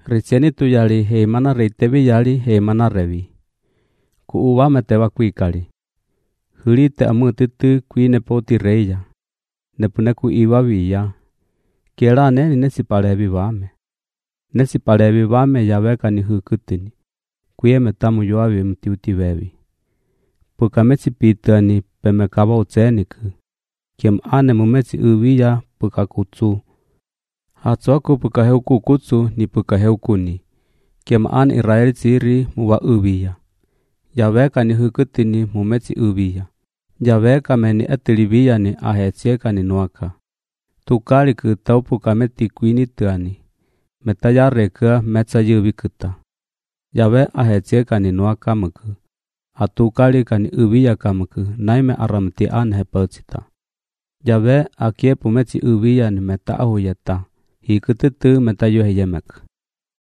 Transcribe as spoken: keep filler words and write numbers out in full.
Recieni tu yali he mana reitevi yali he mana revi. Ku uwa metewa kuikali. Huli te amu titu kui nepoti reya. Nepune ku iwa viya. Kiela neni nesi palevi vame. Nesi palevi vame yaweka ni hukutini. Kuye metamu yoavi mtiuti vevi. Puka mesi pitani pemekava utseniku. Kiem ane mumesi uviya puka kutsu. Hatsoku puka heuku kutsu ni puka heukuni. Kiem ane Israel siri muwa uviya. Yaweka ni hukutini mumesi uviya. Yaweka meni etiliviya ni ahetseka ni nuaka. Tukali ku tau puka meti kuini tuani. Metayareka metsa yuvi kuta. Yawe ahetseka ni nuaka muku. Atukali kani uviya kamuku naime aramti ane hepatsita. Yawe akie pumeti uviya ni meta ahuyeta. Hikututu meta yuhe yemek.